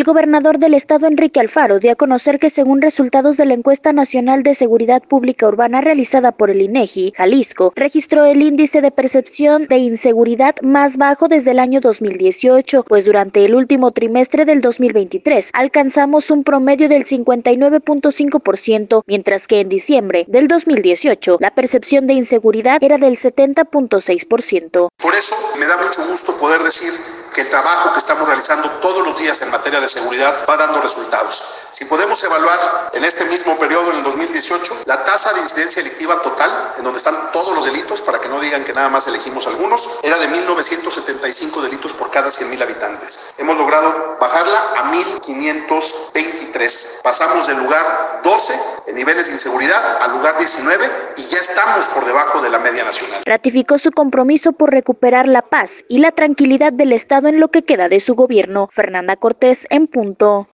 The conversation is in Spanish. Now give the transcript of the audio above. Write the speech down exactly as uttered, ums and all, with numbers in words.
gobernador del estado, Enrique Alfaro, dio a conocer que según resultados de la encuesta nacional de seguridad pública urbana realizada por el INEGI, Jalisco registró el índice de percepción de inseguridad más bajo desde el año dos mil dieciocho, pues durante el último trimestre del dos mil veintitrés alcanzamos un promedio del cincuenta y nueve punto cinco por ciento, mientras que en diciembre del dos mil dieciocho la percepción de inseguridad era del setenta punto seis por ciento. Por eso me da mucho gusto poder decir que el trabajo que estamos realizando todos los días en materia de seguridad va dando resultados. Si podemos evaluar en este mismo periodo, en el dos mil dieciocho, la tasa de incidencia delictiva total, en donde están todos los delitos, para que no digan que nada más elegimos algunos, era de mil novecientos setenta y cinco delitos por cada cien mil habitantes. Hemos logrado bajarla a mil quinientos veintitrés. Pasamos del lugar doce en niveles de inseguridad al lugar diecinueve y ya estamos por debajo de la media nacional. Ratificó su compromiso por recuperar la paz y la tranquilidad del estado en lo que queda de su gobierno. Fernanda Cortés, en punto.